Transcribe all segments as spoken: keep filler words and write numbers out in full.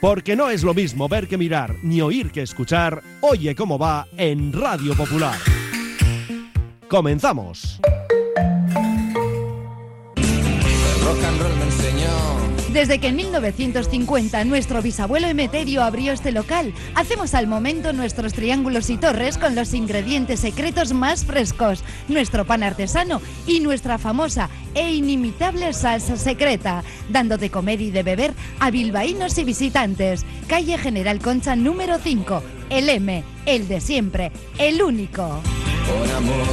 Porque no es lo mismo ver que mirar, ni oír que escuchar. Oye cómo va en Radio Popular. Comenzamos. El rock and roll me enseñó. Desde que en mil novecientos cincuenta nuestro bisabuelo Emeterio abrió este local, hacemos al momento nuestros triángulos y torres con los ingredientes secretos más frescos, nuestro pan artesano y nuestra famosa e inimitable salsa secreta, dando de comer y de beber a bilbaínos y visitantes. Calle General Concha número cinco, el M, el de siempre, el único. Por amor,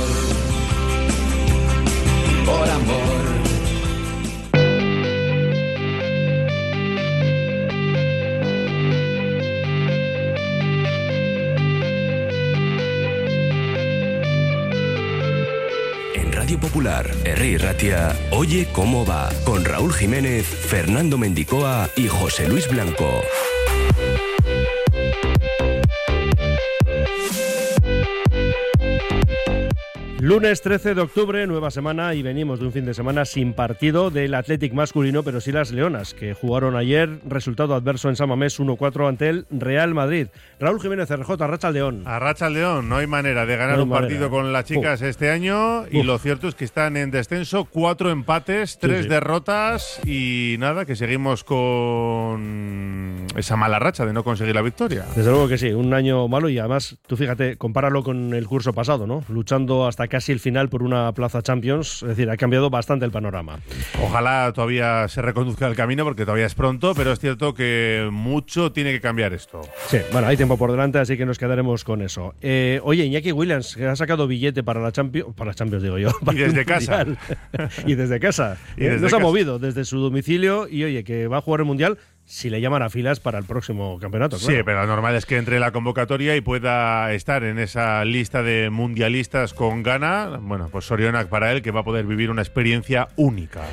por amor. Radio Popular, Herri Ratia, Oye cómo va, con Raúl Jiménez, Fernando Mendicoa y José Luis Blanco. Lunes trece de octubre, nueva semana, y venimos de un fin de semana sin partido del Athletic masculino, pero sí las Leonas, que jugaron ayer, resultado adverso en San Mamés uno cuatro ante el Real Madrid. Raúl Jiménez, R J, Arratsaldeón. Arratsaldeón, no hay manera de ganar no un manera. partido con las chicas uh. este año, y uh. lo cierto es que están en descenso, cuatro empates, tres sí, sí. derrotas, y nada, que seguimos con esa mala racha de no conseguir la victoria. Desde luego que sí, un año malo, y además, tú fíjate, compáralo con el curso pasado, ¿no? Luchando hasta casi el final por una plaza Champions, es decir, ha cambiado bastante el panorama. Ojalá todavía se reconduzca el camino, porque todavía es pronto, pero es cierto que mucho tiene que cambiar esto. Sí, bueno, hay tiempo por delante, así que nos quedaremos con eso. Eh, oye, Iñaki Williams, que ha sacado billete para la Champions, para la Champions digo yo. Y desde casa. y desde casa. y desde eh, nos casa. ha movido desde su domicilio, y oye, que va a jugar el Mundial si le llaman a filas para el próximo campeonato. Claro. Sí, pero lo normal es que entre en la convocatoria y pueda estar en esa lista de mundialistas con Ghana. Bueno, pues Sorionak para él, que va a poder vivir una experiencia única.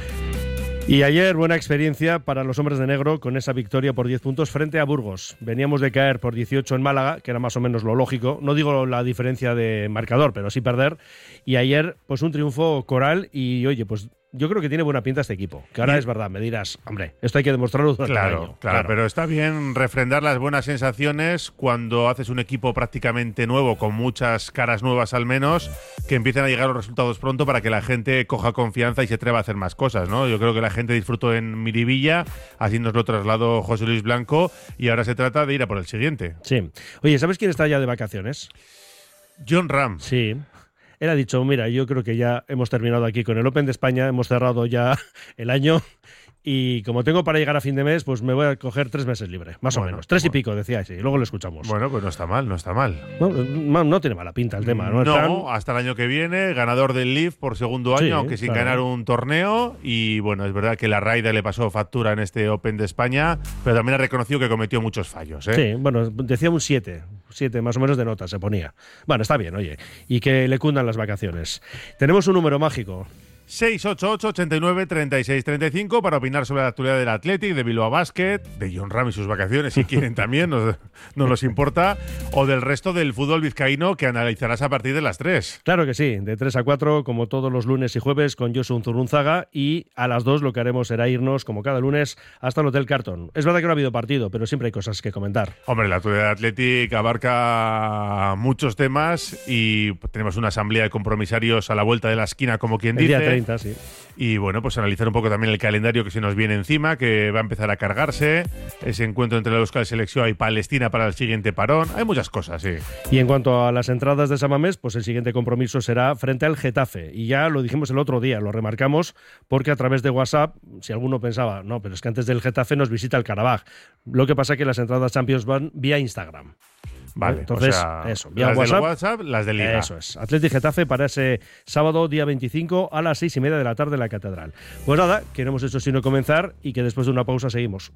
Y ayer, buena experiencia para los hombres de negro con esa victoria por diez puntos frente a Burgos. Veníamos de caer por dieciocho en Málaga, que era más o menos lo lógico. No digo la diferencia de marcador, pero sí perder. Y ayer, pues un triunfo coral y, oye, pues yo creo que tiene buena pinta este equipo. Que ahora es verdad, me dirás, hombre, esto hay que demostrarlo durante claro, el año. Claro, claro, pero está bien refrendar las buenas sensaciones cuando haces un equipo prácticamente nuevo, con muchas caras nuevas al menos, que empiecen a llegar los resultados pronto para que la gente coja confianza y se atreva a hacer más cosas, ¿no? Yo creo que la gente disfrutó en Miribilla, así nos lo trasladó José Luis Blanco, y ahora se trata de ir a por el siguiente. Sí. Oye, ¿sabes quién está ya de vacaciones? Jon Rahm. Sí. Él ha dicho, mira, yo creo que ya hemos terminado aquí con el Open de España, hemos cerrado ya el año, y como tengo para llegar a fin de mes, pues me voy a coger tres meses libre, más bueno, o menos. Tres bueno. y pico, decía ese, y luego lo escuchamos. Bueno, pues no está mal, no está mal. No, no, no tiene mala pinta el tema, ¿no? No, Están... hasta el año que viene, ganador del L I V por segundo año, sí, aunque sin claro. ganar un torneo, y bueno, es verdad que la Raida le pasó factura en este Open de España, pero también ha reconocido que cometió muchos fallos, ¿eh? Sí, bueno, decía un siete, siete más o menos de nota se ponía. Bueno, está bien, oye, y que le cundan las vacaciones. Tenemos un número mágico. seis ocho ocho, ochenta y nueve, treinta y seis, treinta y cinco para opinar sobre la actualidad del Athletic, de Bilbao Basket, de Jon Rahm y sus vacaciones, si quieren también, no, no nos importa, o del resto del fútbol vizcaíno, que analizarás a partir de las tres. Claro que sí, de tres a cuatro, como todos los lunes y jueves, con Josu Unzurunzaga, y a las dos lo que haremos será irnos, como cada lunes, hasta el Hotel Carton. Es verdad que no ha habido partido, pero siempre hay cosas que comentar. Hombre, la actualidad del Athletic abarca muchos temas, y tenemos una asamblea de compromisarios a la vuelta de la esquina, como quien el dice. Día treinta, sí. Y bueno, pues analizar un poco también el calendario que se nos viene encima, que va a empezar a cargarse, ese encuentro entre la Euskal Selección y Palestina para el siguiente parón. Hay muchas cosas, sí. Y en cuanto a las entradas de San Mamés, pues el siguiente compromiso será frente al Getafe. Y ya lo dijimos el otro día, lo remarcamos, porque a través de WhatsApp, si alguno pensaba, no, pero es que antes del Getafe nos visita el Karabaj. Lo que pasa es que las entradas Champions van vía Instagram. Vale, entonces, o sea, eso, vía las WhatsApp, del WhatsApp, las de Liga. Eso es. Athletic Getafe para ese sábado, día veinticinco, a las seis y media de la tarde en la Catedral. Pues nada, que no hemos hecho sino comenzar y que después de una pausa seguimos.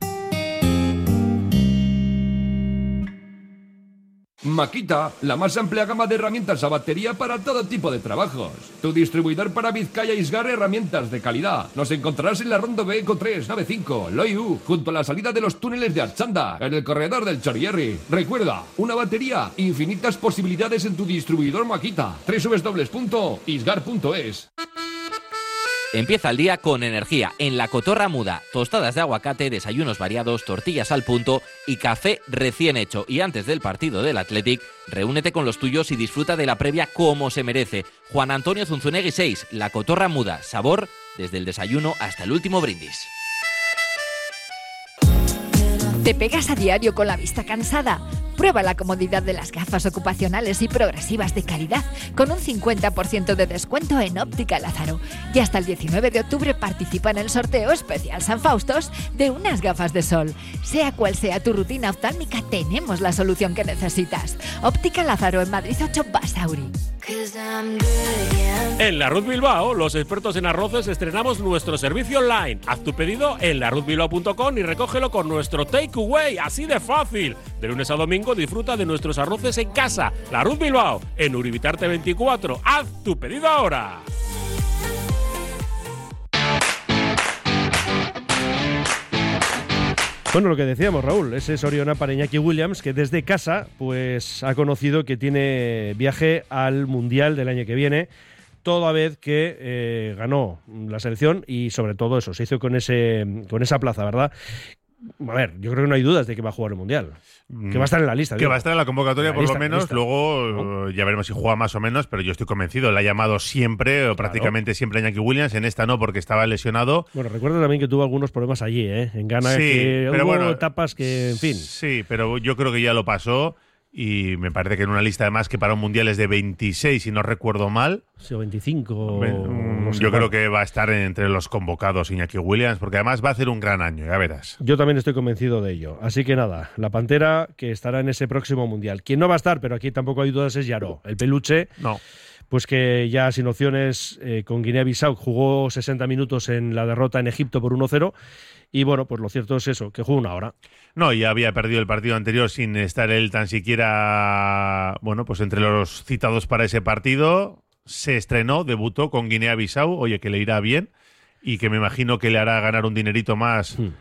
Makita, la más amplia gama de herramientas a batería para todo tipo de trabajos. Tu distribuidor para Vizcaya Isgar, herramientas de calidad. Nos encontrarás en la Rondo B Eco tres, nave cinco, Loiu, junto a la salida de los túneles de Archanda, en el corredor del Chorierri. Recuerda, una batería, infinitas posibilidades en tu distribuidor Makita. doble u doble u doble u punto isgar punto es. Empieza el día con energía en La Cotorra Muda. Tostadas de aguacate, desayunos variados, tortillas al punto y café recién hecho. Y antes del partido del Athletic, reúnete con los tuyos y disfruta de la previa como se merece. Juan Antonio Zunzunegui seis, La Cotorra Muda. Sabor desde el desayuno hasta el último brindis. ¿Te pegas a diario con la vista cansada? Prueba la comodidad de las gafas ocupacionales y progresivas de calidad con un cincuenta por ciento de descuento en Óptica Lázaro. Y hasta el diecinueve de octubre participa en el sorteo especial San Faustos de unas gafas de sol. Sea cual sea tu rutina oftálmica, tenemos la solución que necesitas. Óptica Lázaro en Madrid ocho Basauri. En La Ruz Bilbao, los expertos en arroces, estrenamos nuestro servicio online. Haz tu pedido en la ruz bilbao punto com y recógelo con nuestro takeaway, así de fácil. De lunes a domingo disfruta de nuestros arroces en casa. La Ruz Bilbao, en Uribitarte veinticuatro. Haz tu pedido ahora. Bueno, lo que decíamos, Raúl, ese Soriona para Iñaki Williams, que desde casa pues ha conocido que tiene viaje al Mundial del año que viene, toda vez que eh, ganó la selección y sobre todo eso, se hizo con ese con esa plaza, ¿verdad? A ver, yo creo que no hay dudas de que va a jugar el Mundial. Que va a estar en la lista. Que digo. va a estar en la convocatoria, la por lista, lo menos. lista. Luego ¿no? ya veremos si juega más o menos, pero yo estoy convencido. Le ha llamado siempre, o prácticamente claro. siempre, a Iñaki Williams. En esta no, porque estaba lesionado. Bueno, recuerda también que tuvo algunos problemas allí, ¿eh? En Ghana, sí, que pero hubo bueno, etapas que, en fin. Sí, pero yo creo que ya lo pasó. Y me parece que en una lista además que para un mundial es de veintiséis, si no recuerdo mal. Sí, o veinticinco. No sé, yo cuál. creo que va a estar entre los convocados Iñaki Williams, porque además va a hacer un gran año, ya verás. Yo también estoy convencido de ello. Así que nada, la Pantera que estará en ese próximo mundial. Quien no va a estar, pero aquí tampoco hay dudas, es Yaró, el peluche. No. Pues que ya sin opciones eh, con Guinea-Bissau jugó sesenta minutos en la derrota en Egipto por uno cero. Y bueno, pues lo cierto es eso, que jugó una hora. No, ya había perdido el partido anterior sin estar él tan siquiera, bueno, pues entre los citados para ese partido. Se estrenó, debutó con Guinea-Bissau, oye, que le irá bien y que me imagino que le hará ganar un dinerito más hmm.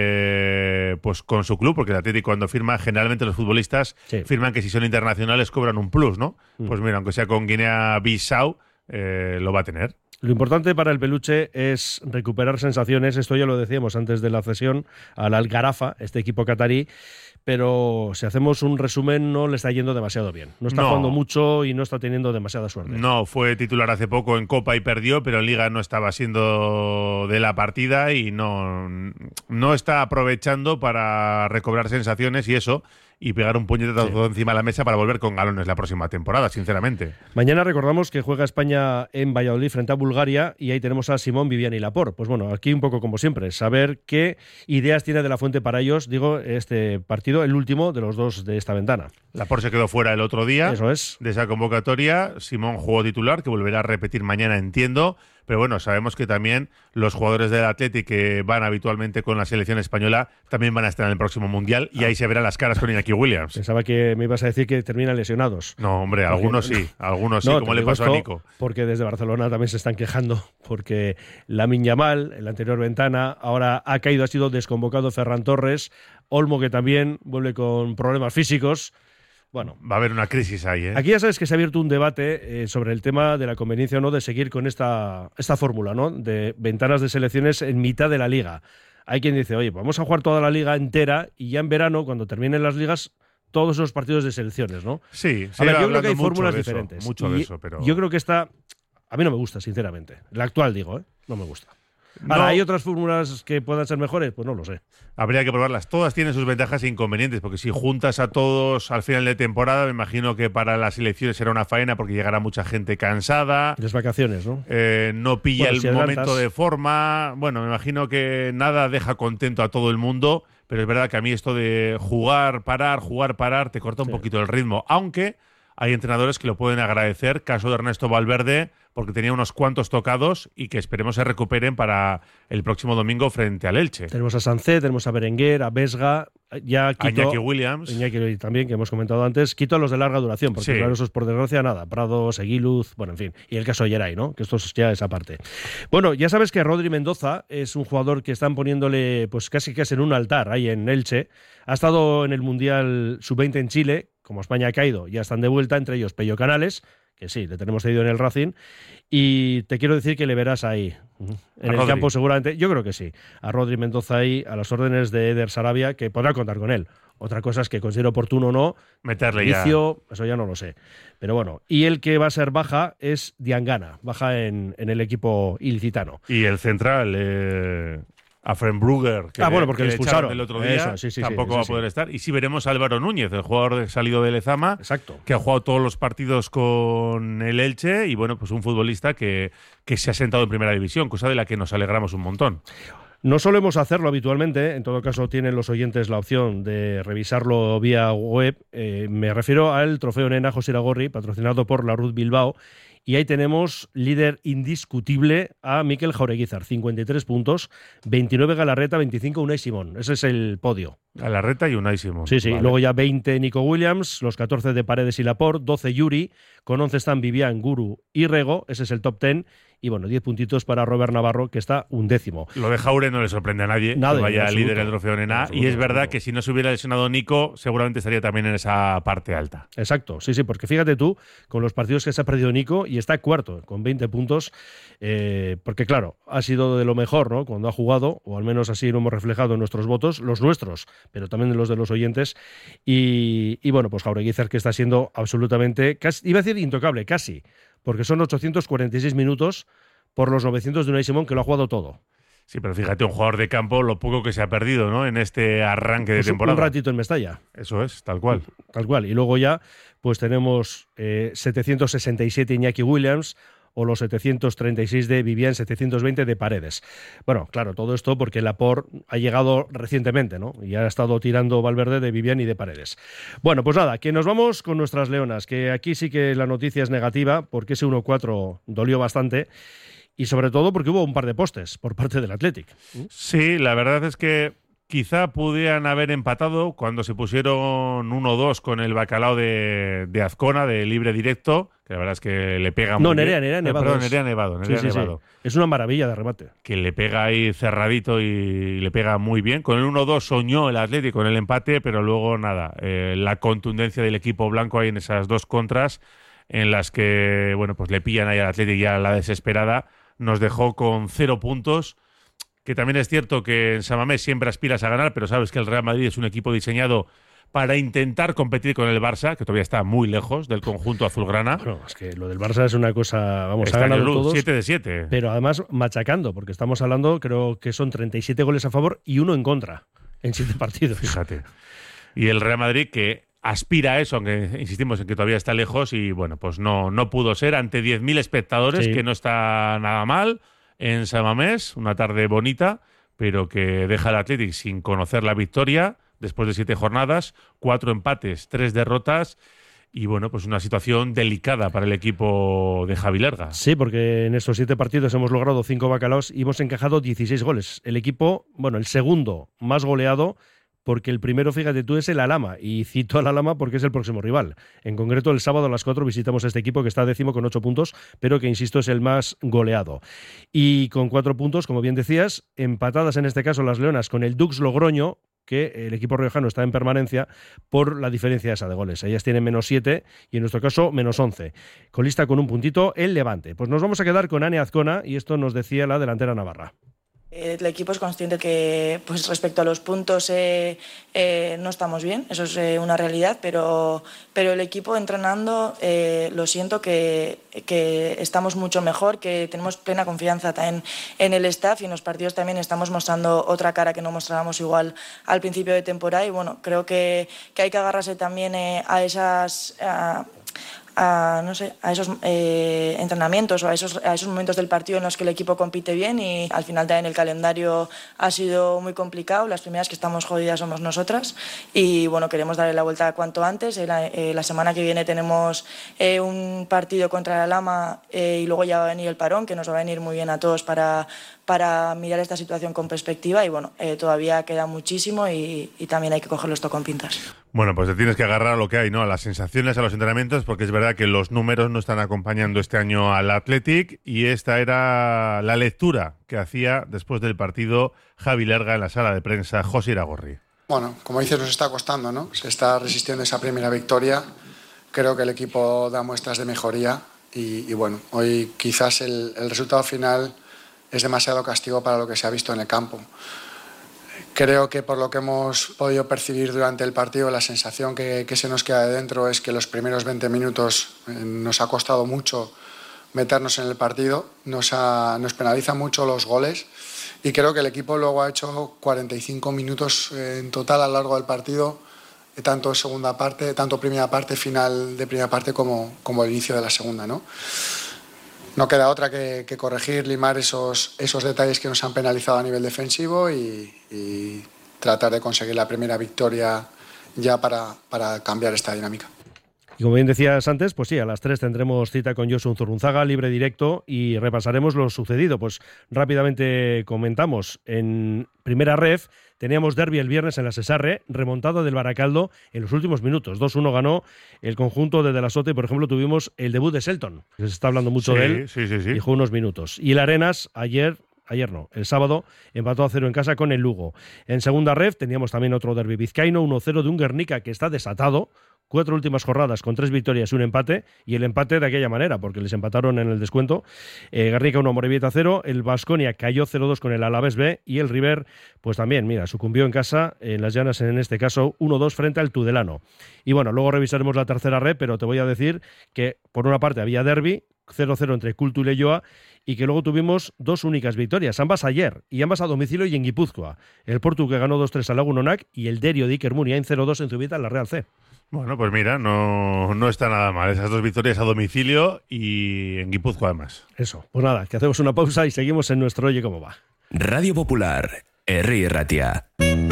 eh, pues con su club, porque el Atlético cuando firma, generalmente los futbolistas sí. firman que si son internacionales cobran un plus, ¿no? Hmm. Pues mira, aunque sea con Guinea-Bissau, eh, lo va a tener. Lo importante para el peluche es recuperar sensaciones, esto ya lo decíamos antes de la cesión al Al-Gharafa, este equipo catarí, pero si hacemos un resumen no le está yendo demasiado bien. No está no. jugando mucho y no está teniendo demasiada suerte. No, fue titular hace poco en Copa y perdió, pero en Liga no estaba siendo de la partida y no, no está aprovechando para recobrar sensaciones y eso, y pegar un puñetazo sí. encima de la mesa para volver con galones la próxima temporada, sinceramente. Mañana recordamos que juega España en Valladolid frente a Bulgaria y ahí tenemos a Simón, Vivian y Laporte. Pues bueno, aquí un poco como siempre, saber qué ideas tiene De la Fuente para ellos, digo, este partido, el último de los dos de esta ventana. Laporte se quedó fuera el otro día. Eso es. De esa convocatoria. Simón jugó titular, que volverá a repetir mañana, entiendo. Pero bueno, sabemos que también los jugadores del Athletic que van habitualmente con la selección española también van a estar en el próximo Mundial y ahí se verán las caras con Iñaki Williams. Pensaba que me ibas a decir que terminan lesionados. No, hombre, porque, algunos sí, algunos sí, no, como le pasó a Nico. Porque desde Barcelona también se están quejando, porque Lamine Yamal, en la anterior ventana, ahora ha caído, ha sido desconvocado Ferran Torres, Olmo que también vuelve con problemas físicos. Bueno, va a haber una crisis ahí, ¿eh? Aquí ya sabes que se ha abierto un debate eh, sobre el tema de la conveniencia o no de seguir con esta, esta fórmula, ¿no? De ventanas de selecciones en mitad de la liga. Hay quien dice, oye, vamos a jugar toda la liga entera y ya en verano, cuando terminen las ligas, todos esos partidos de selecciones, ¿no? Sí, a ver, yo creo que hay fórmulas diferentes. Eso, mucho de eso, pero yo creo que esta, a mí no me gusta, sinceramente. La actual, digo, ¿eh? No me gusta. Ahora, no. ¿hay otras fórmulas que puedan ser mejores? Pues no lo sé. Habría que probarlas. Todas tienen sus ventajas e inconvenientes, porque si juntas a todos al final de temporada, me imagino que para las elecciones será una faena, porque llegará mucha gente cansada. Las vacaciones, ¿no? Eh, no pilla bueno, el si momento de forma. Bueno, me imagino que nada deja contento a todo el mundo, pero es verdad que a mí esto de jugar, parar, jugar, parar, te corta un sí. poquito el ritmo. Aunque hay entrenadores que lo pueden agradecer. Caso de Ernesto Valverde, porque tenía unos cuantos tocados y que esperemos se recuperen para el próximo domingo frente al Elche. Tenemos a Sancet, tenemos a Berenguer, a Vesga, ya quito, a Iñaki Williams. Iñaki también, que hemos comentado antes, quito a los de larga duración, porque sí. claro, esos por desgracia nada, Prado, Seguiluz, bueno, en fin, y el caso de Yeray, ¿no? Que esto es ya esa parte. Bueno, ya sabes que Rodri Mendoza es un jugador que están poniéndole pues casi casi en un altar ahí en Elche. Ha estado en el Mundial sub veinte en Chile, como España ha caído, ya están de vuelta, entre ellos Pello Canales, que sí, le tenemos cedido en el Racing, y te quiero decir que le verás ahí, en el Rodri. campo seguramente, yo creo que sí, a Rodri Mendoza ahí, a las órdenes de Eder Sarabia, que podrá contar con él. Otra cosa es que considero oportuno o no, meterle ya. Vicio, eso ya no lo sé. Pero bueno, y el que va a ser baja es Diangana, baja en, en el equipo ilicitano. Y el central, eh, a Frenbrugger, que ah, le, bueno, porque que le le expulsaron echaron el otro día, eso, sí, sí, tampoco sí, va sí, a poder sí. estar. Y sí veremos a Álvaro Núñez, el jugador salido de Lezama, Exacto. que ha jugado todos los partidos con el Elche y bueno, pues un futbolista que, que se ha sentado en primera división, cosa de la que nos alegramos un montón. No solemos hacerlo habitualmente, en todo caso tienen los oyentes la opción de revisarlo vía web. Eh, me refiero al trofeo Nena José Iragorri, patrocinado por la Ruth Bilbao. Y ahí tenemos líder indiscutible a Mikel Jaureguizar, cincuenta y tres puntos, veintinueve Galarreta, veinticinco Unai Simón. Ese es el podio. Galarreta y Unai Simón. Sí, sí. Vale. Luego ya veinte Nico Williams, los catorce de Paredes y Laporte, doce Yuri, con once están Vivian, Guru y Rego. Ese es el top diez. Y bueno, diez puntitos para Robert Navarro, que está undécimo. Lo de Jaure no le sorprende a nadie, Nada, que vaya en líder absoluto. del trofeo Nena. En absoluto, Y es verdad absoluto. que si no se hubiera lesionado Nico, seguramente estaría también en esa parte alta. Exacto, sí, sí, porque fíjate tú, con los partidos que se ha perdido Nico, y está cuarto, con veinte puntos, eh, porque claro, ha sido de lo mejor, ¿no? Cuando ha jugado, o al menos así lo hemos reflejado en nuestros votos, los nuestros, pero también los de los oyentes. Y, y bueno, pues Jaureguizar, que está siendo absolutamente, casi, iba a decir intocable, casi, porque son ochocientos cuarenta y seis minutos por los novecientos de Unai Simón, que lo ha jugado todo. Sí, pero fíjate, un jugador de campo, lo poco que se ha perdido, ¿no? En este arranque de Pues temporada. un ratito en Mestalla. Eso es, tal cual. Tal cual. Y luego ya, pues tenemos eh, setecientos sesenta y siete Iñaki Williams, o los setecientos treinta y seis de Vivian, setecientos veinte de Paredes. Bueno, claro, todo esto porque Laporte ha llegado recientemente, ¿no? Y ha estado tirando Valverde de Vivian y de Paredes. Bueno, pues nada, que nos vamos con nuestras leonas, que aquí sí que la noticia es negativa, porque ese uno cuatro dolió bastante, y sobre todo porque hubo un par de postes por parte del Athletic. Sí, la verdad es que quizá pudieran haber empatado cuando se pusieron uno dos con el bacalao de, de Azcona, de libre directo, que la verdad es que le pega No, muy Nerea, bien. Nerea Eh, Nevado. Perdón, es. Nerea Nevado, Sí, Nerea sí, sí. Nevado. Es una maravilla de remate. Que le pega ahí cerradito y le pega muy bien. Con el uno dos soñó el Atlético con el empate, pero luego nada, eh, la contundencia del equipo blanco ahí en esas dos contras en las que, bueno, pues le pillan ahí al Atlético ya a la desesperada, nos dejó con cero puntos, que también es cierto que en San Mamés siempre aspiras a ganar, pero sabes que el Real Madrid es un equipo diseñado para intentar competir con el Barça, que todavía está muy lejos del conjunto azulgrana. Bueno, es que lo del Barça es una cosa, vamos, Está ha ganado en el todos. siete de siete. Pero además machacando, porque estamos hablando, creo que son treinta y siete goles a favor y uno en contra en siete partidos. Fíjate. Y el Real Madrid que aspira a eso, aunque insistimos en que todavía está lejos y bueno, pues no, no pudo ser ante diez mil espectadores, Sí. que no está nada mal en San Mamés, una tarde bonita, pero que deja al Athletic sin conocer la victoria después de siete jornadas, cuatro empates, tres derrotas y bueno, pues una situación delicada para el equipo de Javi Lerga. Sí, porque en estos siete partidos hemos logrado cinco bacalaos y hemos encajado dieciséis goles. El equipo, bueno, el segundo más goleado, porque el primero, fíjate tú, es el Alhama, y cito al Alhama porque es el próximo rival. En concreto, el sábado a las cuatro visitamos a este equipo que está décimo con ocho puntos, pero que, insisto, es el más goleado. Y con cuatro puntos, como bien decías, empatadas en este caso las Leonas con el Dux Logroño, que el equipo riojano está en permanencia por la diferencia esa de goles. Ellas tienen menos siete y en nuestro caso menos once. Colista con un puntito el Levante. Pues nos vamos a quedar con Ane Azcona y esto nos decía la delantera navarra. El equipo es consciente que, pues respecto a los puntos, eh, eh, no estamos bien, eso es eh, una realidad, pero, pero el equipo entrenando, eh, lo siento que, que estamos mucho mejor, que tenemos plena confianza también en el staff y en los partidos también estamos mostrando otra cara que no mostrábamos igual al principio de temporada y bueno, creo que, que hay que agarrarse también eh, a esas... A, a, no sé, a esos eh, entrenamientos o a esos, a esos momentos del partido en los que el equipo compite bien y al final también el calendario ha sido muy complicado, las primeras que estamos jodidas somos nosotras y bueno, queremos darle la vuelta cuanto antes, eh, la, eh, la semana que viene tenemos eh, un partido contra la Lama eh, y luego ya va a venir el parón que nos va a venir muy bien a todos para, para mirar esta situación con perspectiva y bueno, eh, todavía queda muchísimo y, y también hay que cogerlo esto con pinzas. Bueno, pues te tienes que agarrar a lo que hay, ¿no? A las sensaciones, a los entrenamientos, porque es verdad que los números no están acompañando este año al Athletic y esta era la lectura que hacía después del partido Javi Lerga en la sala de prensa José Iragorri. Bueno, como dices, nos está costando, ¿no? Se está resistiendo esa primera victoria. creo que el equipo da muestras de mejoría y, y bueno, hoy quizás el, el resultado final es demasiado castigo para lo que se ha visto en el campo. Creo que por lo que hemos podido percibir durante el partido, la sensación que, que se nos queda de dentro es que los primeros veinte minutos eh, nos ha costado mucho meternos en el partido, nos, ha, nos penaliza mucho los goles y creo que el equipo luego ha hecho cuarenta y cinco minutos eh, en total a lo largo del partido, eh, tanto segunda parte, tanto primera parte, final de primera parte como, como el inicio de la segunda, ¿no? No queda otra que, que corregir, limar esos, esos detalles que nos han penalizado a nivel defensivo y, y tratar de conseguir la primera victoria ya para, para cambiar esta dinámica. Y como bien decías antes, pues sí, a las tres tendremos cita con Josu Zurrunzaga, libre directo, y repasaremos lo sucedido. Pues rápidamente comentamos. En primera ref teníamos derbi el viernes en la Sesarre, remontado del Baracaldo en los últimos minutos. dos uno ganó el conjunto de De La Sote. Por ejemplo, tuvimos el debut de Selton, que se está hablando mucho sí, de él, sí, sí, sí. y jugó unos minutos. Y el Arenas, ayer... Ayer no, el sábado empató a cero en casa con el Lugo. En segunda ref teníamos también otro derbi vizcaíno, uno cero de un Guernica que está desatado. Cuatro últimas jornadas con tres victorias y un empate, y el empate de aquella manera, porque les empataron en el descuento. Eh, Guernica uno, Morevieta cero, el Baskonia cayó cero dos con el Alavés B, y el River, pues también, mira, sucumbió en casa, en las Llanas en este caso, uno dos frente al Tudelano. Y bueno, luego revisaremos la tercera ref, pero te voy a decir que por una parte había derbi, cero cero entre Cultu y Leioa, y que luego tuvimos dos únicas victorias, ambas ayer, y ambas a domicilio y en Guipúzcoa. El Portu que ganó dos tres al Lagunonac y el Derio de Iker Muniain cero dos en Zubieta en la Real C. Bueno, pues mira, no, no está nada mal. Esas dos victorias a domicilio y en Guipúzcoa además. Eso, pues nada, que hacemos una pausa y seguimos en nuestro Oye Cómo Va. Radio Popular, Herri Ratia.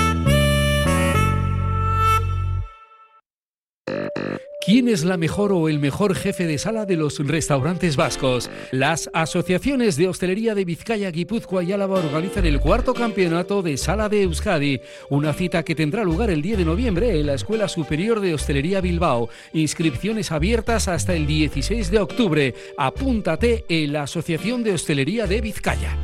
¿Quién es la mejor o el mejor jefe de sala de los restaurantes vascos? Las asociaciones de hostelería de Vizcaya, Guipúzcoa y Álava organizan el cuarto campeonato de Sala de Euskadi, una cita que tendrá lugar el diez de noviembre en la Escuela Superior de Hostelería Bilbao. Inscripciones abiertas hasta el dieciséis de octubre. Apúntate en la Asociación de Hostelería de Vizcaya.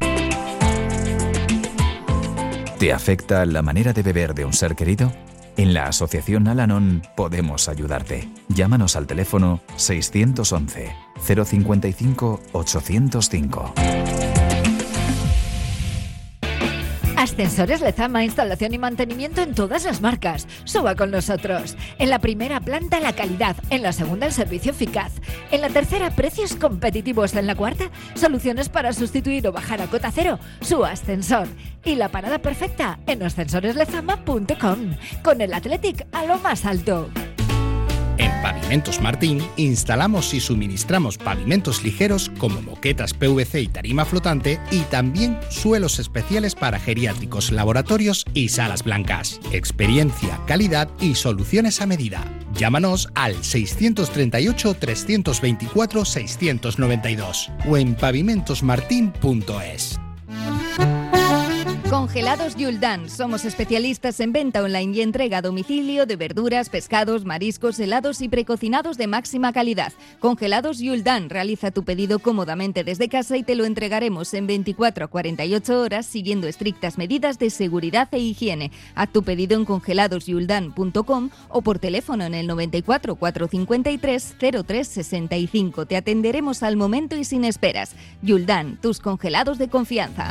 ¿Te afecta la manera de beber de un ser querido? En la Asociación Al-Anon podemos ayudarte. Llámanos al teléfono seiscientos once, cero cincuenta y cinco, ochocientos cinco. Ascensores Lezama, instalación y mantenimiento en todas las marcas. Suba con nosotros. En la primera planta la calidad, en la segunda el servicio eficaz, en la tercera precios competitivos, en la cuarta soluciones para sustituir o bajar a cota cero su ascensor. Y la parada perfecta en ascensores lezama punto com, con el Athletic a lo más alto. En Pavimentos Martín instalamos y suministramos pavimentos ligeros como moquetas P V C y tarima flotante, y también suelos especiales para geriátricos, laboratorios y salas blancas. Experiencia, calidad y soluciones a medida. Llámanos al seiscientos treinta y ocho, trescientos veinticuatro, seiscientos noventa y dos o en pavimentos martín punto es. Congelados Yuldan. Somos especialistas en venta online y entrega a domicilio de verduras, pescados, mariscos, helados y precocinados de máxima calidad. Congelados Yuldan. Realiza tu pedido cómodamente desde casa y te lo entregaremos en veinticuatro a cuarenta y ocho horas siguiendo estrictas medidas de seguridad e higiene. Haz tu pedido en congelados yuldan punto com o por teléfono en el noventa y cuatro, cuatrocientos cincuenta y tres, cero tres sesenta y cinco. Te atenderemos al momento y sin esperas. Yuldan, tus congelados de confianza.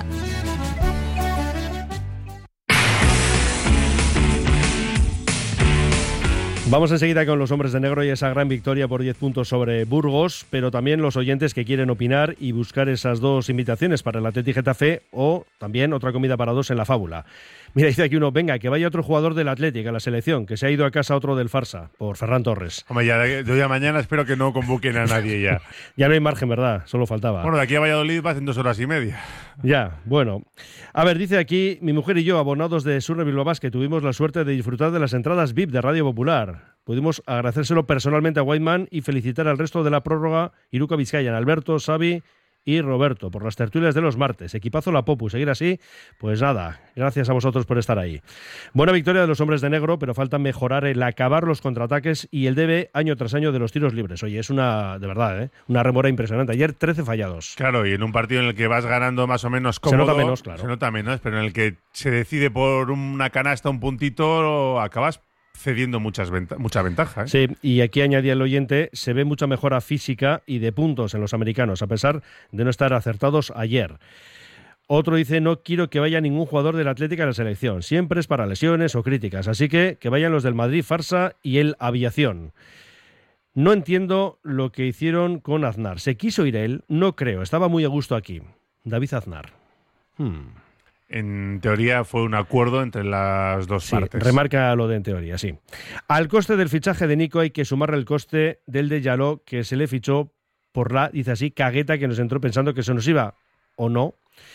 Vamos enseguida con los hombres de negro y esa gran victoria por diez puntos sobre Burgos, pero también los oyentes que quieren opinar y buscar esas dos invitaciones para el Athletic Getafe o también otra comida para dos en la Fábula. Mira, dice aquí uno, venga, que vaya otro jugador del Athletic a la selección, que se ha ido a casa otro del Farsa, por Ferran Torres. Hombre, ya de hoy a mañana espero que no convoquen a nadie ya. Ya no hay margen, ¿verdad? Solo faltaba. Bueno, de aquí a Valladolid va en dos horas y media. Ya, bueno. A ver, dice aquí, mi mujer y yo, abonados de Surre Bilbao Basket, tuvimos la suerte de disfrutar de las entradas V I P de Radio Popular. Pudimos agradecérselo personalmente a Whiteman y felicitar al resto de la prórroga Iruka Vizcayan, Alberto, Xavi y Roberto, por las tertulias de los martes. Equipazo la Popu, seguir así, pues nada, gracias a vosotros por estar ahí. Buena victoria de los hombres de negro, pero falta mejorar el acabar los contraataques y el debe año tras año de los tiros libres. Oye, es una, de verdad, ¿eh? una remora impresionante. Ayer trece fallados. Claro, y en un partido en el que vas ganando más o menos cómodo. Se nota menos, claro. Se nota menos, pero en el que se decide por una canasta, un puntito, acabas cediendo muchas venta mucha ventaja. ¿eh? Sí, y aquí añadía el oyente, se ve mucha mejora física y de puntos en los americanos, a pesar de no estar acertados ayer. Otro dice, no quiero que vaya ningún jugador del Atlético a la selección, siempre es para lesiones o críticas, así que que vayan los del Madrid, Farsa y el Aviación. No entiendo lo que hicieron con Aznar. ¿Se quiso ir él? No creo, estaba muy a gusto aquí. David Aznar. Hmm. En teoría fue un acuerdo entre las dos sí, partes. Remarca lo de en teoría, sí. Al coste del fichaje de Nico hay que sumarle el coste del de Yaló, que se le fichó por la, dice así, cagueta que nos entró pensando que se nos iba, ¿o no?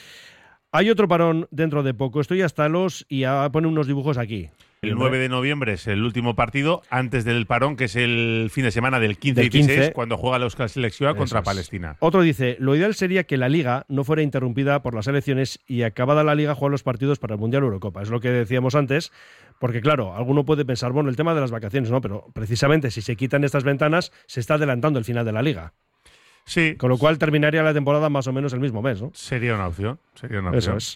Hay otro parón dentro de poco. Estoy hasta los... y a pone unos dibujos aquí. El nueve de noviembre es el último partido antes del parón, que es el fin de semana del quince y del quince, dieciséis, cuando juega la Euskal Selección contra es. Palestina. Otro dice, lo ideal sería que la Liga no fuera interrumpida por las elecciones y acabada la Liga jugar los partidos para el Mundial o Eurocopa. Es lo que decíamos antes, porque claro, alguno puede pensar, bueno, el tema de las vacaciones, no, pero precisamente si se quitan estas ventanas, se está adelantando el final de la Liga. Sí. Con lo cual terminaría la temporada más o menos el mismo mes, ¿no? Sería una opción. Sería una opción. Eso es.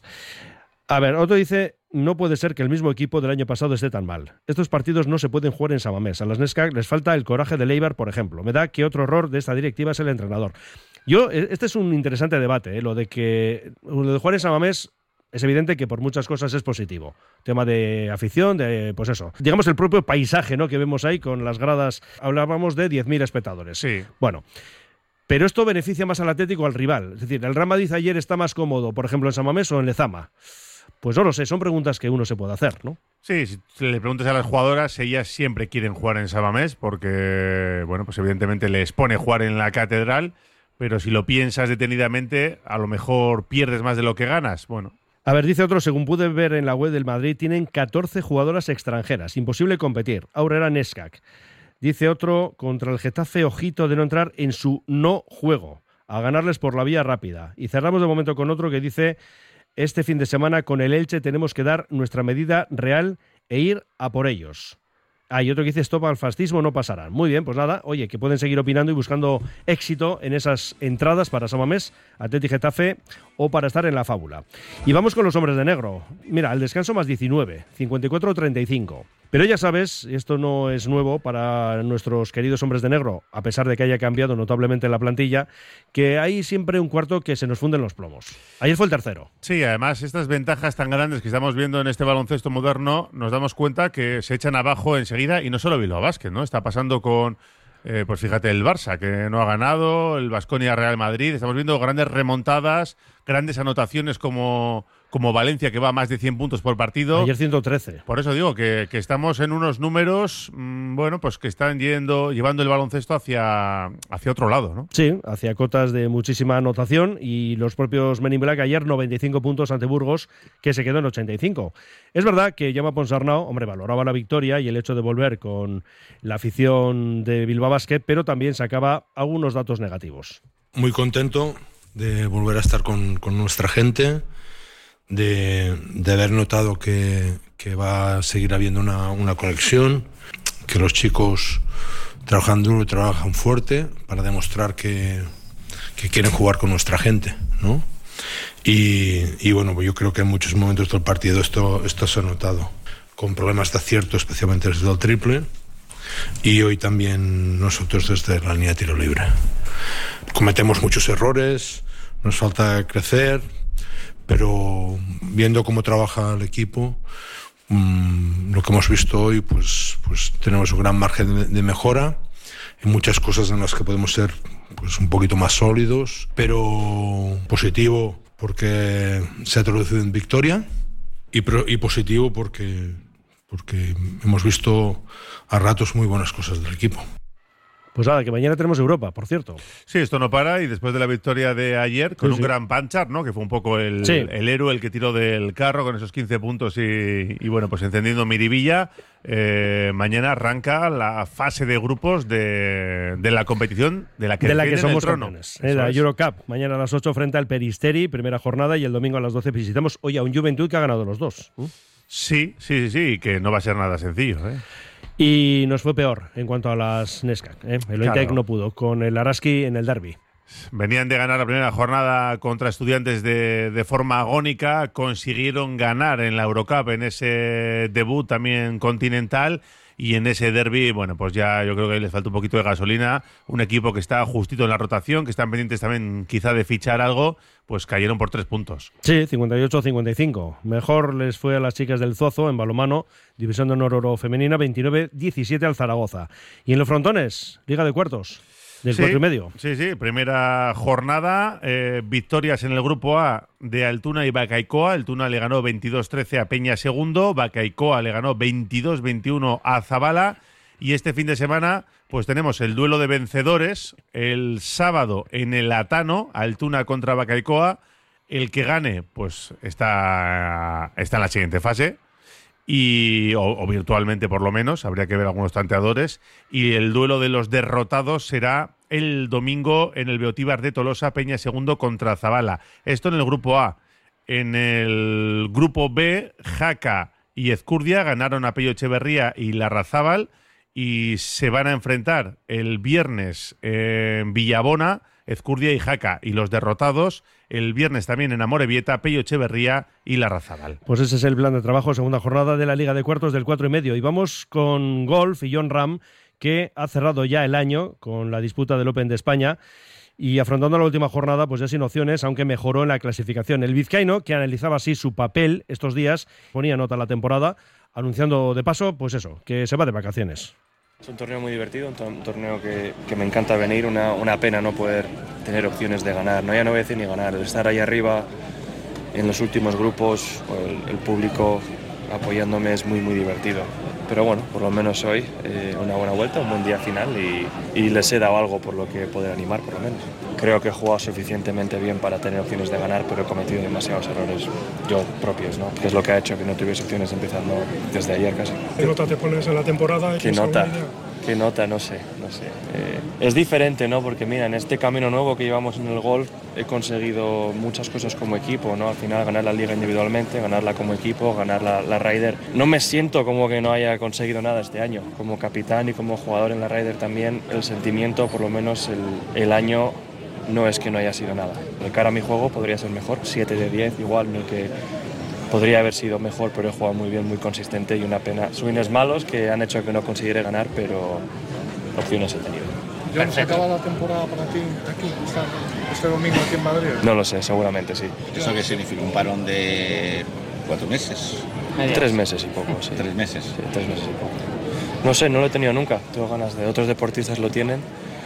A ver, otro dice, no puede ser que el mismo equipo del año pasado esté tan mal. Estos partidos no se pueden jugar en Samamés. A las Nesca les falta el coraje de Leibar, por ejemplo. Me da que otro error de esta directiva es el entrenador. Yo, este es un interesante debate, ¿eh? Lo de que lo de jugar en Samamés es evidente que por muchas cosas es positivo. Tema de afición, de pues eso. Digamos el propio paisaje, ¿no?, que vemos ahí con las gradas. Hablábamos de diez mil espectadores. Sí. Bueno. Pero esto beneficia más al Atlético o al rival. Es decir, ¿el Real Madrid ayer está más cómodo, por ejemplo, en Samamés o en Lezama? Pues no lo sé, son preguntas que uno se puede hacer, ¿no? Sí, si le preguntas a las jugadoras, ellas siempre quieren jugar en Samamés porque, bueno, pues evidentemente les pone jugar en la catedral, pero si lo piensas detenidamente, a lo mejor pierdes más de lo que ganas. Bueno. A ver, dice otro, según pude ver en la web del Madrid, tienen catorce jugadoras extranjeras. Imposible competir. Aurera Neskak. Dice otro, contra el Getafe, ojito de no entrar en su no juego, a ganarles por la vía rápida. Y cerramos de momento con otro que dice, este fin de semana con el Elche tenemos que dar nuestra medida real e ir a por ellos. Hay otro que dice, stop al fascismo, no pasarán. Muy bien, pues nada, oye, que pueden seguir opinando y buscando éxito en esas entradas para Samamés, Atleti Getafe o para estar en la fábula. Y vamos con los hombres de negro. Mira, el descanso más diecinueve, cincuenta y cuatro a treinta y cinco. Pero ya sabes, y esto no es nuevo para nuestros queridos hombres de negro, a pesar de que haya cambiado notablemente la plantilla, que hay siempre un cuarto que se nos funden los plomos. Ayer fue el tercero. Sí, además estas ventajas tan grandes que estamos viendo en este baloncesto moderno, nos damos cuenta que se echan abajo enseguida, y no solo Bilbao Basket, ¿no? Está pasando con, eh, pues fíjate, el Barça, que no ha ganado, el Baskonia Real Madrid, estamos viendo grandes remontadas, grandes anotaciones como... como Valencia, que va a más de cien puntos por partido. Ayer ciento trece. Por eso digo que, que estamos en unos números, mmm, bueno, pues que están yendo, llevando el baloncesto hacia, hacia otro lado, ¿no? Sí, hacia cotas de muchísima anotación, y los propios Men in Black ayer noventa y cinco puntos ante Burgos, que se quedó en ochenta y cinco. Es verdad que Jaume Ponsarnau, hombre, valoraba la victoria y el hecho de volver con la afición de Bilbao Basket, pero también sacaba algunos datos negativos. Muy contento de volver a estar con, con nuestra gente, De, de haber notado que, que va a seguir habiendo una, una conexión, que los chicos trabajan duro y trabajan fuerte para demostrar que, que quieren jugar con nuestra gente, ¿no? Y, y bueno, pues yo creo que en muchos momentos del partido esto, esto se ha notado, con problemas de acierto, especialmente desde el triple, y hoy también nosotros desde la línea de tiro libre. Cometemos muchos errores, nos falta crecer, pero viendo cómo trabaja el equipo, mmm, lo que hemos visto hoy, pues, pues tenemos un gran margen de, de mejora, en muchas cosas en las que podemos ser pues un poquito más sólidos, pero positivo porque se ha traducido en victoria, y, pro, y positivo porque, porque hemos visto a ratos muy buenas cosas del equipo. Pues nada, que mañana tenemos Europa, por cierto. Sí, esto no para, y después de la victoria de ayer, con sí, un sí. gran Panchar, ¿no? Que fue un poco el, sí. el héroe, el que tiró del carro con esos quince puntos y, y bueno, pues encendiendo Miribilla. Eh, mañana arranca la fase de grupos de, de la competición de la que, de la que somos el trono. campeones. Eh, la Eurocup, mañana a las ocho frente al Peristeri, primera jornada, y el domingo a las doce visitamos hoy a un Juventud que ha ganado los dos. ¿Mm? Sí, sí, sí, sí, que no va a ser nada sencillo, ¿eh? Y nos fue peor en cuanto a las Neskak, ¿eh? El Ointec Claro. no pudo, con el Araski en el derbi. Venían de ganar la primera jornada contra Estudiantes de, de forma agónica, consiguieron ganar en la Eurocup en ese debut también continental, y en ese derbi, bueno, pues ya yo creo que les falta un poquito de gasolina. Un equipo que está justito en la rotación, que están pendientes también quizá de fichar algo, pues cayeron por tres puntos. Sí, cincuenta y ocho a cincuenta y cinco. Mejor les fue a las chicas del Zozo en balonmano, División de Honor Oro Femenina, veintinueve diecisiete al Zaragoza. Y en los frontones, Liga de Cuartos. Del sí, cuatro y medio. Sí, sí, primera jornada, eh, victorias en el grupo A de Altuna y Bacaicoa. Altuna le ganó veintidós trece a Peña Segundo, Bacaicoa le ganó veintidós veintiuno a Zabala, y este fin de semana pues tenemos el duelo de vencedores el sábado en el Atano, Altuna contra Bacaicoa. El que gane pues está, está en la siguiente fase. Y, o, o virtualmente por lo menos, habría que ver algunos tanteadores, y el duelo de los derrotados será el domingo en el Beotíbar de Tolosa, Peña Segundo contra Zabala. Esto en el grupo A. En el grupo B, Jaca y Ezcurdia ganaron a Pello Echeverría y Larrazábal, y se van a enfrentar el viernes en Villabona, Ezcurdia y Jaca, y los derrotados el viernes también en Amorebieta, Pello Echeverría y Larrazábal. Pues ese es el plan de trabajo, segunda jornada de la Liga de Cuartos del cuatro y medio. Y vamos con golf y Jon Rahm, que ha cerrado ya el año con la disputa del Open de España y afrontando la última jornada pues ya sin opciones, aunque mejoró en la clasificación. El vizcaíno, que analizaba así su papel estos días, ponía nota a la temporada, anunciando de paso, pues eso, que se va de vacaciones. Es un torneo muy divertido, un, to- un torneo que, que me encanta venir, una, una pena no poder tener opciones de ganar, no ya no voy a decir ni ganar, el estar ahí arriba en los últimos grupos, el, el público apoyándome es muy muy divertido. Pero bueno, por lo menos hoy eh, una buena vuelta, un buen día final y, y les he dado algo por lo que poder animar por lo menos. Creo que he jugado suficientemente bien para tener opciones de ganar, pero he cometido demasiados errores yo propios, ¿no? Que es lo que ha hecho que no tuviese opciones empezando desde ayer casi. ¿Qué nota te pones en la temporada? ¿Qué nota? ¿Qué nota? No sé, no sé. Eh, es diferente, ¿no? Porque mira, en este camino nuevo que llevamos en el golf he conseguido muchas cosas como equipo, ¿no? Al final ganar la liga individualmente, ganarla como equipo, ganar la, la Ryder. No me siento como que no haya conseguido nada este año. Como capitán y como jugador en la Ryder también, el sentimiento, por lo menos el, el año, no es que no haya sido nada. De cara a mi juego podría ser mejor, siete de diez, igual, no que podría haber sido mejor, pero he jugado muy bien, muy consistente y una pena. Swings malos que han hecho que no consiguiera ganar, pero opciones he tenido. ¿Ya se acaba la temporada para ti aquí, este domingo aquí en Madrid? No lo sé, seguramente sí. ¿Eso qué significa? ¿Un parón de cuatro meses? Tres meses y poco, sí. ¿Tres meses? Sí, tres meses y poco. No sé, no lo he tenido nunca. Tengo ganas de... Otros deportistas lo tienen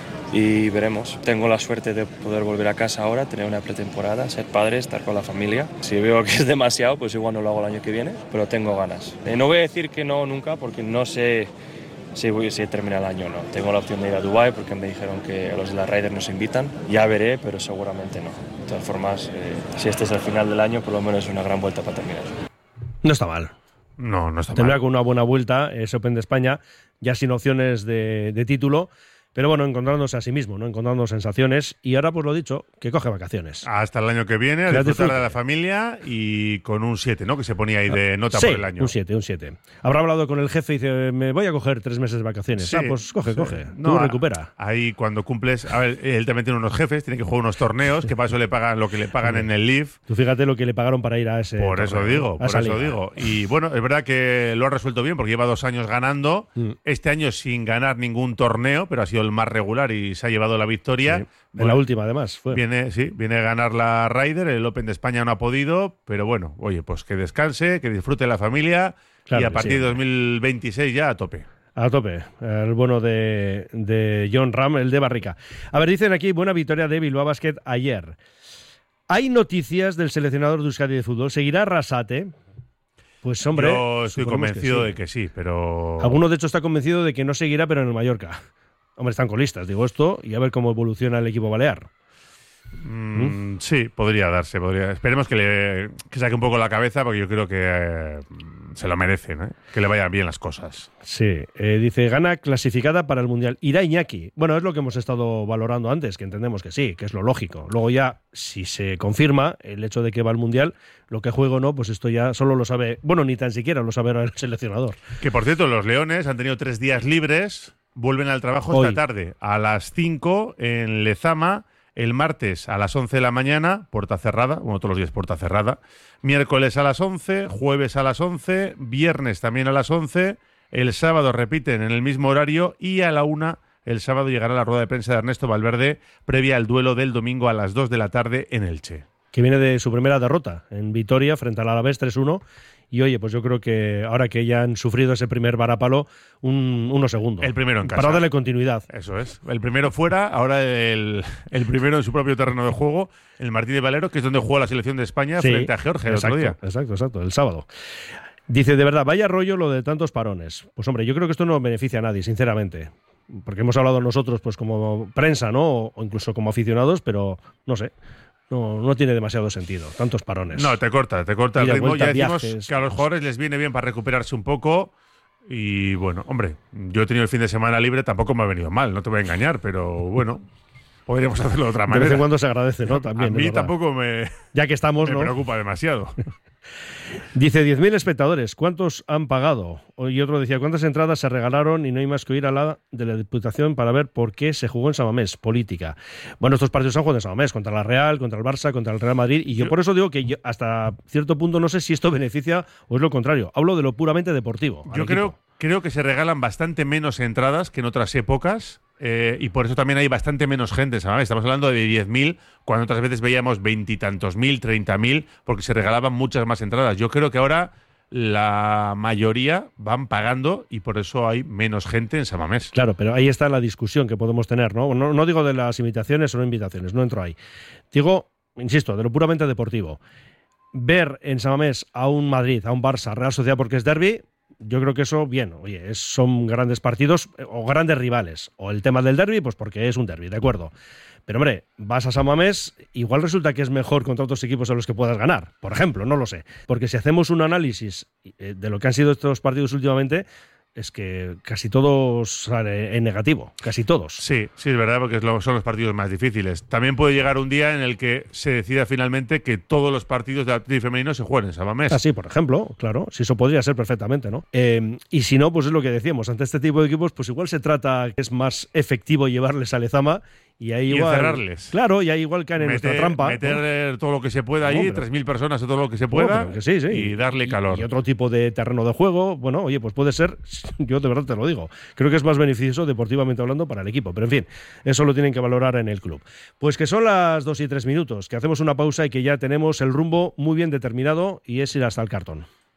y veremos. Tengo la suerte de poder volver a casa ahora, tener una pretemporada, ser padre, estar con la familia. Si veo que es demasiado, pues igual no lo hago el año que viene, pero tengo ganas. Eh, no voy a decir que no nunca, porque no sé si, voy, si termina el año o no. Tengo la opción de ir a Dubái porque me dijeron que los de la Ryder nos invitan. Ya veré, pero seguramente no. De todas formas, eh, si este es el final del año, por lo menos es una gran vuelta para terminar. No está mal. No, no está Tendrá mal. con una buena vuelta ese Open de España, ya sin opciones de, de título, pero bueno, encontrándose a sí mismo, ¿no? Encontrando sensaciones, y ahora pues lo dicho, que coge vacaciones. Hasta el año que viene, a Que disfrutar disfrute. de la familia y con un siete, ¿no? Que se ponía ahí de nota Sí, por el año. un siete, un siete. Habrá hablado con el jefe y dice, me voy a coger tres meses de vacaciones. Sí, ah, pues coge, sí. coge. No, Tú a- recupera. Ahí cuando cumples, a ver, él también tiene unos jefes, tiene que jugar unos torneos, que para eso le pagan lo que le pagan en el L I F. Tú fíjate lo que le pagaron para ir a ese Por eso torneo, digo, a por esa eso liga. digo. Y bueno, es verdad que lo ha resuelto bien porque lleva dos años ganando. Mm. Este año sin ganar ningún torneo, pero ha sido el más regular y se ha llevado la victoria. Sí, en la última, además, fue. Viene, sí, viene a ganar la Ryder, el Open de España no ha podido, pero bueno, oye, pues que descanse, que disfrute la familia Claro y a que partir sí. de dos mil veintiséis ya a tope. A tope, el bueno de, de Jon Rahm, el de Barrica. A ver, dicen aquí, buena victoria de Bilbao Basket ayer. Hay noticias del seleccionador de Euskadi de fútbol. ¿Seguirá Arrasate? Pues hombre, Yo estoy suponemos que convencido sí. de que sí, pero... Alguno de hecho está convencido de que no seguirá, pero en el Mallorca. Hombre, están colistas, digo esto, y a ver cómo evoluciona el equipo balear. Mm, sí, podría darse, podría. Esperemos que le que saque un poco la cabeza porque yo creo que eh, se lo merece, ¿no? Que le vayan bien las cosas. Sí, eh, dice, gana clasificada para el Mundial. Irá Iñaki. Bueno, es lo que hemos estado valorando antes, que entendemos que sí, que es lo lógico. Luego ya, si se confirma el hecho de que va al Mundial, lo que juego o no, pues esto ya solo lo sabe, bueno, ni tan siquiera lo sabe el seleccionador. Que por cierto, los Leones han tenido tres días libres, vuelven al trabajo Hoy. esta tarde a las cinco en Lezama. El martes a las once de la mañana, puerta cerrada, bueno, todos los días puerta cerrada. Miércoles a las once, jueves a las once, viernes también a las once, El sábado repiten en el mismo horario y a la una el sábado llegará la rueda de prensa de Ernesto Valverde previa al duelo del domingo a las dos de la tarde en Elche. Que viene de su primera derrota en Vitoria frente al Alavés tres uno. Y oye, pues yo creo que ahora que ya han sufrido ese primer varapalo, un uno segundo. El primero en casa. Para darle continuidad. Eso es. El primero fuera, ahora el, el primero en su propio terreno de juego, el Martínez Valero, que es donde jugó la selección de España sí, frente a Georgia el exacto, otro día. Exacto, exacto, el sábado. Dice, de verdad, vaya rollo lo de tantos parones. Pues hombre, yo creo que esto no beneficia a nadie, sinceramente. Porque hemos hablado nosotros pues como prensa, ¿no? O incluso como aficionados, pero no sé. No, no tiene demasiado sentido, tantos parones. No, te corta, te corta el Ida, ritmo. vuelta, Ya decimos viajes, que a los jugadores les viene bien para recuperarse un poco. Y bueno, hombre, yo he tenido el fin de semana libre, tampoco me ha venido mal, no te voy a engañar, pero bueno, podríamos hacerlo de otra manera. De vez en cuando se agradece, ¿no? También, a mí tampoco me, ya que estamos, me ¿no? preocupa demasiado. Dice diez mil espectadores, ¿cuántos han pagado? Y otro decía, ¿cuántas entradas se regalaron? Y no hay más que ir a la de la Diputación para ver por qué se jugó en San Mamés, política. Bueno, estos partidos se han jugado en San Mamés, contra la Real, contra el Barça, contra el Real Madrid, y yo, yo por eso digo que yo hasta cierto punto no sé si esto beneficia o es lo contrario. Hablo de lo puramente deportivo. Yo creo, creo que se regalan bastante menos entradas que en otras épocas. Eh, y por eso también hay bastante menos gente, ¿sabes? Estamos hablando de diez mil, cuando otras veces veíamos veintitantos mil, treinta mil, porque se regalaban muchas más entradas. Yo creo que ahora la mayoría van pagando y por eso hay menos gente en San Mamés. Claro, pero ahí está la discusión que podemos tener, ¿no? No, no digo de las invitaciones o no invitaciones, no entro ahí. Digo, insisto, de lo puramente deportivo. Ver en San Mamés a un Madrid, a un Barça, Real Sociedad porque es derbi, yo creo que eso, bien, oye, es, son grandes partidos o grandes rivales. O el tema del derbi, pues porque es un derbi, de acuerdo. Pero hombre, vas a San Mamés, igual resulta que es mejor contra otros equipos a los que puedas ganar. Por ejemplo, no lo sé. Porque si hacemos un análisis de lo que han sido estos partidos últimamente, es que casi todos sale en negativo, casi todos. Sí, sí, es verdad, porque son los partidos más difíciles. También puede llegar un día en el que se decida finalmente que todos los partidos de Atlético femenino se jueguen en San Mamés. Así, por ejemplo, claro, si eso podría ser perfectamente, ¿no? Eh, y si no, pues es lo que decíamos, ante este tipo de equipos, pues igual se trata que es más efectivo llevarles a Lezama y ahí y igual encerrarles. Claro, y ahí igual caen en meter, nuestra trampa. Meter ¿no? todo lo que se pueda allí, tres mil personas o todo lo que se pueda no, que sí, sí. y darle calor. Y, y otro tipo de terreno de juego, bueno, oye, pues puede ser, yo de verdad te lo digo, creo que es más beneficioso deportivamente hablando para el equipo, pero en fin, eso lo tienen que valorar en el club. Pues que son las dos y tres minutos, que hacemos una pausa y que ya tenemos el rumbo muy bien determinado y es ir hasta el cartón.